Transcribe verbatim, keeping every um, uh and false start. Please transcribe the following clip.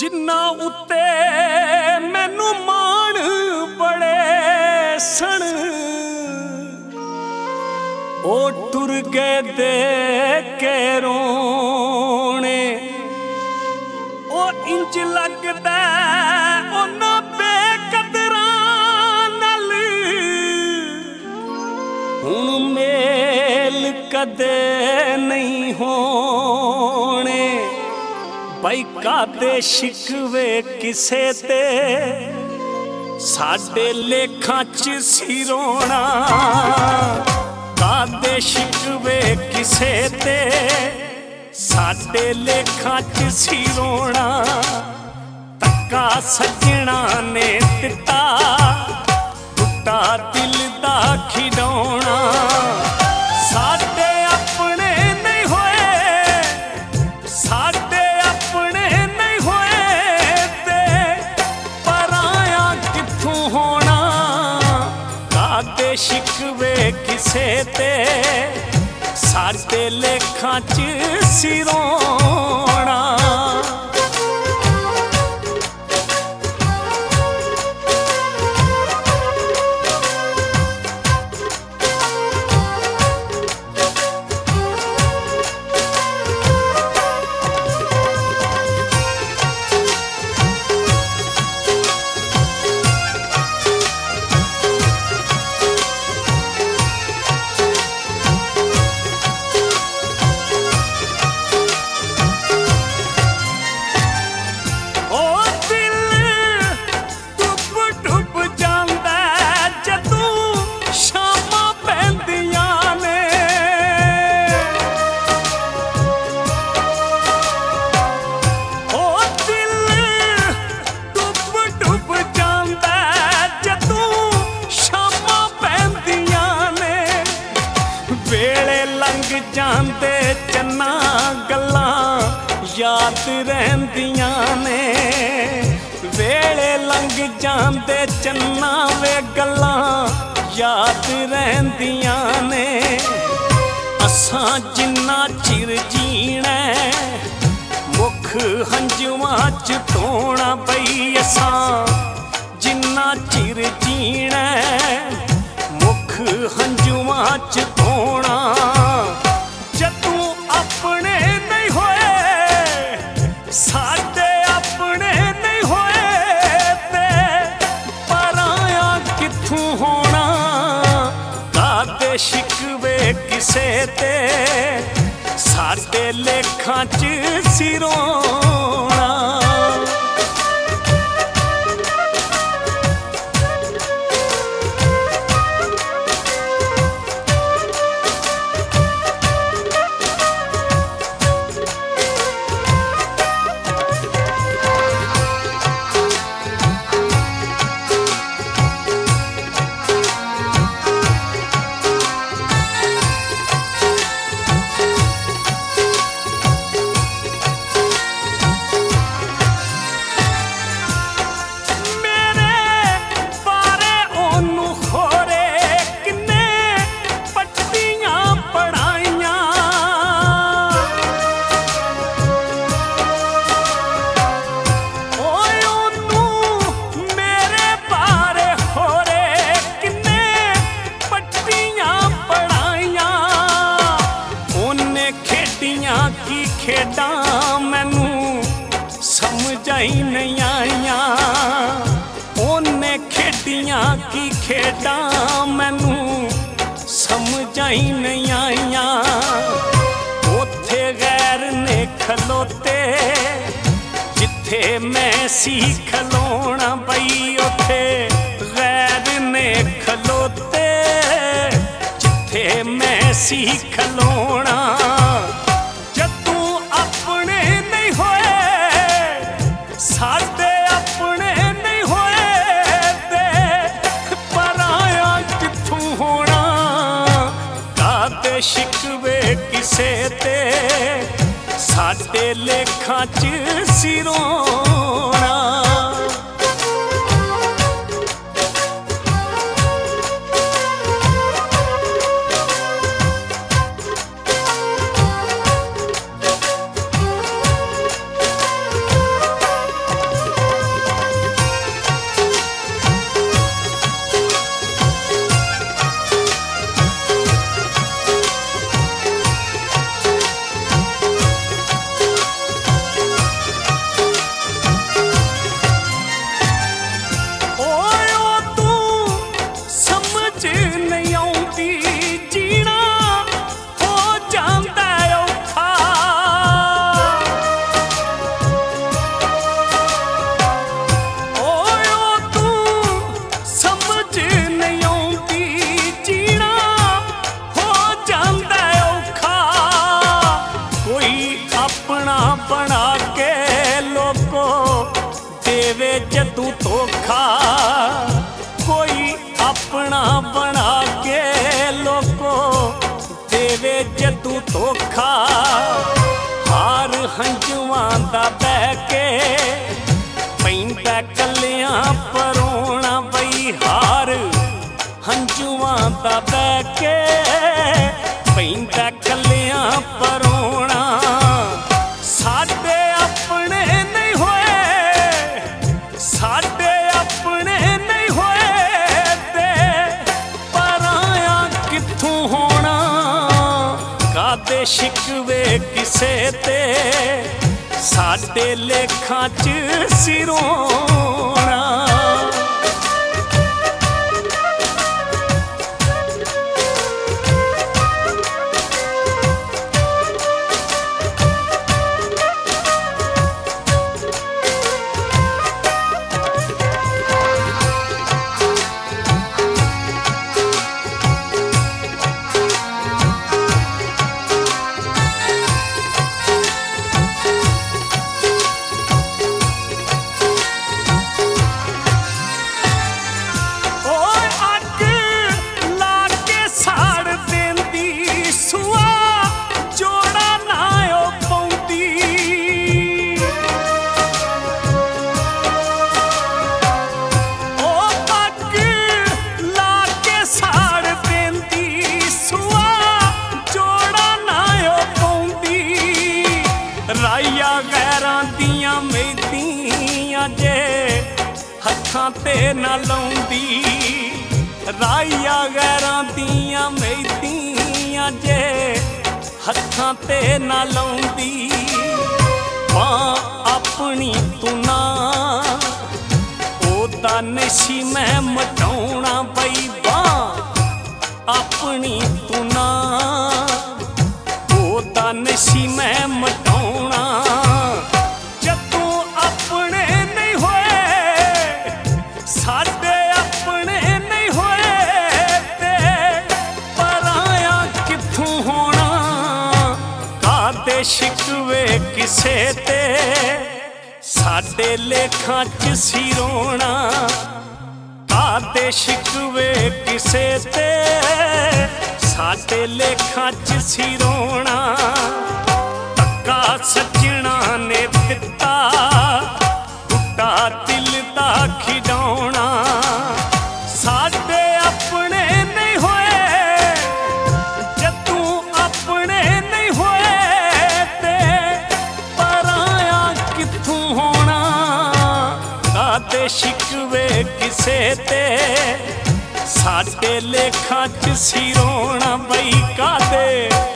जिन्ना उत्ते मैनू मान बड़े सन ओ टुर गए दे के रोने ओ इंज लगदा उन्हां बेकदरां नाल हुण मेल कदे नहीं होने बई कादे शिकवे किसे ते साडे लेखां च सी रोना कादे शिकवे किसे ते साडे लेखां च सी रोना धक्का सज्जणा ने दिता टुटा दिल दा खिडौना साडे अपने नहीं होए साडे अपने नहीं होए ते पराया कित्थों होना कादे शिकवे किसे ते साडे लेखां च सी रोना ਜਾਂਦੇ ਚੰਨਾ ਗੱਲਾਂ ਯਾਦ ਰਹਿੰਦੀਆਂ ਨੇ ਵੇਲੇ ਲੰਘ ਜਾਂਦੇ ਚੰਨਾ ਵੇ ਗੱਲਾਂ ਯਾਦ ਰਹਿੰਦੀਆਂ ਨੇ ਅਸਾਂ ਜਿੰਨਾ ਚਿਰ ਜੀਣਾ ਮੁਖ ਹੰਝੂਆਂ ਚ ਧੋਣਾ ਬਈ ਅਸਾਂ ਜਿੰਨਾ ਚਿਰ ਜੀਣਾ ਮੁਖ ਹੰਝੂਆਂ ਚ ਧੋਣਾ जदों अपने नहीं होए साडे अपने नहीं होए ते पराया कित्थों होना कादे शिकवे किसे ते साडे लेखां च सी रोना की खेडा मैनू समझाई नहीं आईया ओने खेडियां की खेडा मैनू समझाई नहीं आईया ओथे गैर ने खलोते जिथे मैं सी खलोना बई ओथे गैर ने खलोते जिथे मैं सी खलोना साडे अपने नहीं होए ते पराया कित्थों होना कादे शिकवे किसे ते साडे लेखां च सी रोना बना के लोको देवे जदू धोखा, कोई अपना बना के लोको देवे जदू धोखा। हार हंजुआं दा बह के पैंदा कलियां परोना बई, हार हंजुआं दा बह के पैंदा कलियां परोना। साडे अपने नहीं होए, साडे अपने नहीं होए ते पराया कित्थों होना। कादे शिकवे किसे ते साडे लेखां च सिरोना। राइया गैरां दियां मेहदियां जे हत्थां ते ना लाउंदी। राइया गैरां दियां मेहदियां जे हत्थां ते ना लाउंदी। बां अपनी तू ना ओदा नशी मैं मटाउणा बई, बां अपनी तू ना ओदा नशी मैं मटाउणा। जदों अपने नहीं होए, साडे अपने नहीं होए ते पराया कित्थों होना। कादे शिकवे किसे ते साडे लेखां च सिरोना। कादे शिकवे किसे ते साडे लेखां च सिरोना। धक्का सज्जणा ने दिता टुटा दिल दा खिडौना। साडे अपने नहीं होए, जदों अपने नहीं होए ते पराया कित्थों होना। कादे शिकवे किसे ते साडे लेखां च सिरोना बई, कादे